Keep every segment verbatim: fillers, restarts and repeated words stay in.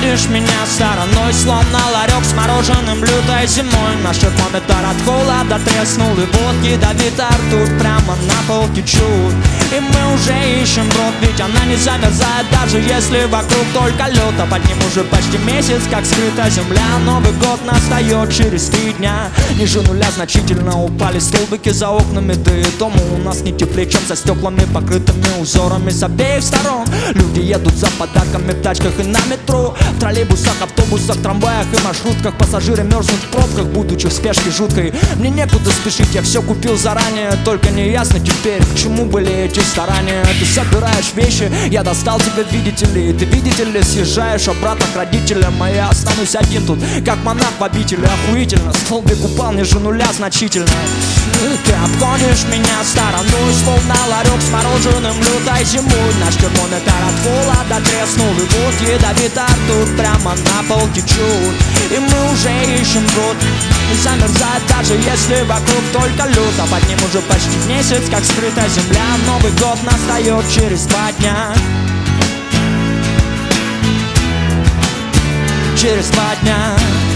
обходишь меня стороной, словно ларек с мороженым лютой зимой. Наш термометр от холода треснул, и вот ядовитая ртуть прямо на пол течет. И мы уже ищем брод, ведь она не замерзает, даже если вокруг только лед. А под ним уже почти месяц, как скрыта земля. Новый год настает через три дня. Ниже нуля значительно упали столбики за окнами, да и дома у нас не теплее, чем за стеклами, покрытыми узорами с обеих сторон. Люди едут за подарками в тачках и на метро, в троллейбусах, автобусах, трамваях и маршрутках. Пассажиры мерзнут в пробках, будучи в спешке жуткой. Мне некуда спешить, я все купил заранее, только не ясно теперь, к чему были эти старания. Ты собираешь вещи, я достал тебя, видите ли. Ты, видите ли, съезжаешь обратно к родителям, а я останусь один тут, как монах в обители. Охуительно, столбик упал ниже нуля значительно. Ты обходишь меня стороной, словно ларек с мороженым лютой зимой. Наш термометр от холода треснул, и вот ядовитая ртуть прямо на пол течет. И мы уже ищем брод, не замерзает, даже если вокруг только лед. А под ним уже почти месяц, как скрыта земля. Новый год настает через два дня. Через два дня.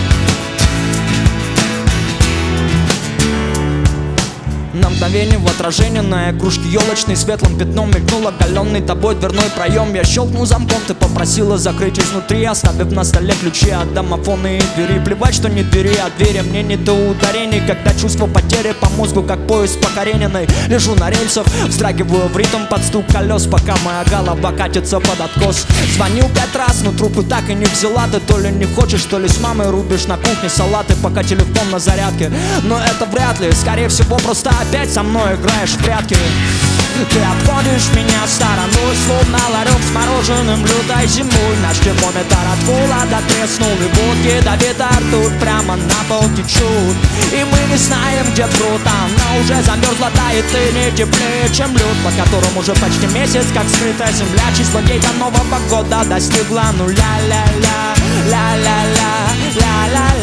На мгновение в отражение на игрушке елочной светлым пятном мелькнул оголенный тобой дверной проем. Я щелкнул замком, ты попросила закрыть изнутри, оставив на столе ключи от домофона и двери. Плевать, что не двери, а двери, мне не до ударений, когда чувство потери по мозгу, как поезд по Карениной. Лежу на рельсах, вздрагиваю в ритм под стук колес, пока моя голова катится под откос. Звонил пять раз, но трубку так и не взяла. Ты то ли не хочешь, то ли с мамой рубишь на кухне салаты, пока телефон на зарядке. Но это вряд ли, скорее всего просто опять со мной играешь в прятки. Ты обходишь меня стороной, словно ларек с мороженым лютой зимой. Наш термометр от холода треснул, и вот ядовитая ртуть прямо на пол течет. И мы не знаем, где брод, она уже замерзла, тает и не теплее, чем лед, по которому уже почти месяц, как скрытая земля. Число дней до Нового года достигла нуля. Ля-ля-ля, ля-ля-ля, ля-ля-ля.